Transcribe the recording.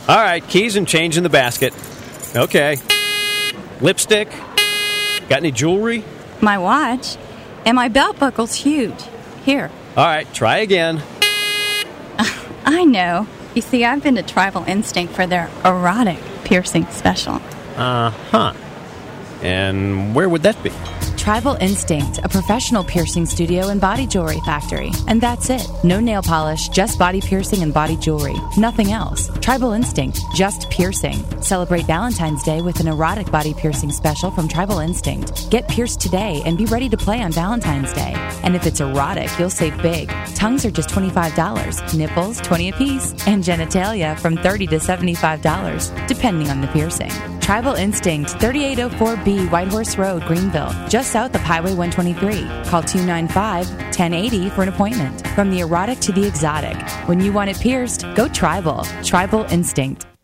All right, keys and change in the basket. Okay. Lipstick? Got any jewelry? My watch. And my belt buckle's huge. Here. All right, try again. I know. You see, I've been to Tribal Instinct for their erotic piercing special. Uh-huh. And where would that be? Tribal Instinct, a professional piercing studio and body jewelry factory. And that's it. No nail polish, just body piercing and body jewelry. Nothing else. Tribal Instinct, just piercing. Celebrate Valentine's Day with an erotic body piercing special from Tribal Instinct. Get pierced today and be ready to play on Valentine's Day. And if it's erotic, you'll save big. Tongues are just $25, nipples $20 apiece, and genitalia from $30 to $75, depending on the piercing. Tribal Instinct, 3804B White Horse Road, Greenville, just south of Highway 123. Call 295-1080 for an appointment. From the erotic to the exotic. When you want it pierced, go Tribal. Tribal Instinct.